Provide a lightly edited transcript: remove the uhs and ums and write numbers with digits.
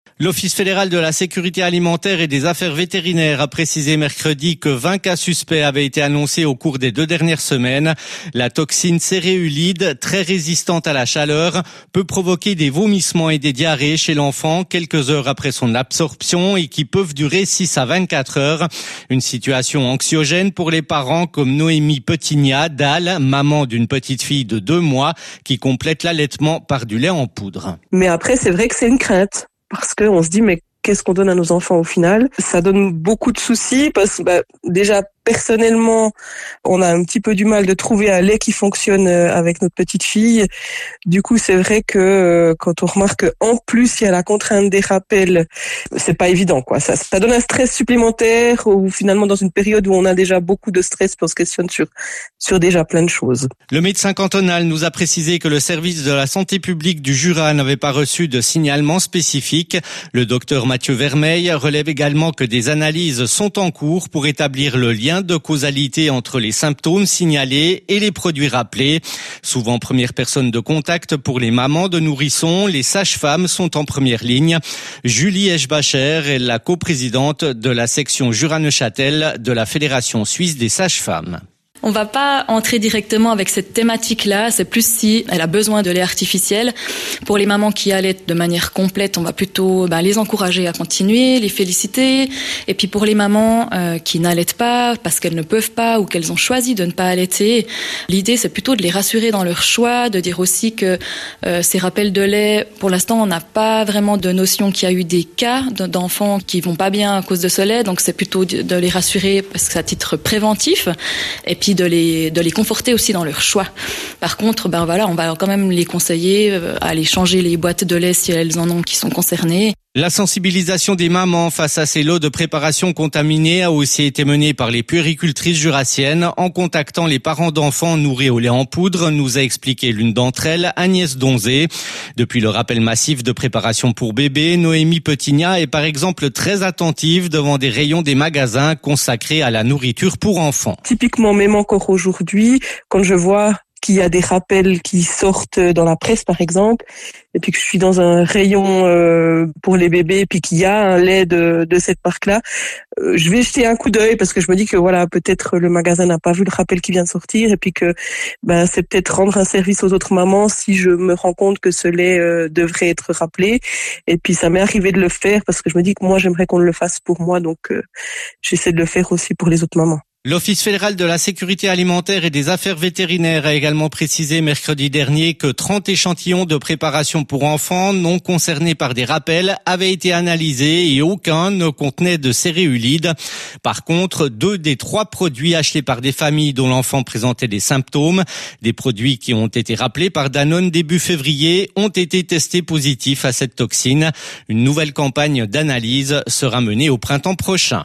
L'Office fédéral de la sécurité alimentaire et des affaires vétérinaires a précisé mercredi que 20 cas suspects avaient été annoncés au cours des 2 dernières semaines. La toxine céréulide, très résistante à la chaleur, peut provoquer des vomissements et des diarrhées chez l'enfant quelques heures après son absorption et qui peuvent durer 6 à 24 heures. Une situation anxiogène pour les parents comme Noémie Petigna, Dalle, maman d'une petite fille de 2 mois qui complète l'allaitement par du lait en poudre. Mais après, c'est vrai que c'est une crainte. Parce qu'on se dit, mais qu'est-ce qu'on donne à nos enfants au final ? Ça donne beaucoup de soucis parce que déjà, personnellement, on a un petit peu du mal de trouver un lait qui fonctionne avec notre petite fille. Du coup, c'est vrai que quand on remarque qu'en plus, il y a la contrainte des rappels, c'est pas évident, quoi. Ça donne un stress supplémentaire ou finalement dans une période où on a déjà beaucoup de stress, on se questionne sur déjà plein de choses. Le médecin cantonal nous a précisé que le service de la santé publique du Jura n'avait pas reçu de signalement spécifique. Le docteur Mathieu Vermeil relève également que des analyses sont en cours pour établir le lien de causalité entre les symptômes signalés et les produits rappelés. Souvent première personne de contact pour les mamans de nourrissons, les sages-femmes sont en première ligne. Julie Eschbacher est la coprésidente de la section Jura-Neuchâtel de la Fédération suisse des sages-femmes. On va pas entrer directement avec cette thématique-là, c'est plus si elle a besoin de lait artificiel. Pour les mamans qui allaitent de manière complète, on va plutôt les encourager à continuer, les féliciter. Et puis pour les mamans qui n'allaitent pas parce qu'elles ne peuvent pas ou qu'elles ont choisi de ne pas allaiter, l'idée c'est plutôt de les rassurer dans leur choix, de dire aussi que ces rappels de lait, pour l'instant on n'a pas vraiment de notion qu'il y a eu des cas d'enfants qui vont pas bien à cause de ce lait, donc c'est plutôt de les rassurer parce que c'est à titre préventif. Et puis de les conforter aussi dans leur choix. Par contre, on va quand même les conseiller à aller changer les boîtes de lait si elles en ont qui sont concernées. La sensibilisation des mamans face à ces lots de préparation contaminés a aussi été menée par les puéricultrices jurassiennes en contactant les parents d'enfants nourris au lait en poudre, nous a expliqué l'une d'entre elles, Agnès Donzé. Depuis le rappel massif de préparation pour bébés, Noémie Petigna est par exemple très attentive devant des rayons des magasins consacrés à la nourriture pour enfants. Typiquement, même encore aujourd'hui, quand je vois qu'il y a des rappels qui sortent dans la presse, par exemple, et puis que je suis dans un rayon pour les bébés, puis qu'il y a un lait de cette marque-là, je vais jeter un coup d'œil parce que je me dis que voilà, peut-être le magasin n'a pas vu le rappel qui vient de sortir, et puis que c'est peut-être rendre un service aux autres mamans si je me rends compte que ce lait devrait être rappelé. Et puis ça m'est arrivé de le faire parce que je me dis que moi j'aimerais qu'on le fasse pour moi, donc j'essaie de le faire aussi pour les autres mamans. L'Office fédéral de la sécurité alimentaire et des affaires vétérinaires a également précisé mercredi dernier que 30 échantillons de préparation pour enfants non concernés par des rappels avaient été analysés et aucun ne contenait de céréulide. Par contre, 2 des 3 produits achetés par des familles dont l'enfant présentait des symptômes, des produits qui ont été rappelés par Danone début février, ont été testés positifs à cette toxine. Une nouvelle campagne d'analyse sera menée au printemps prochain.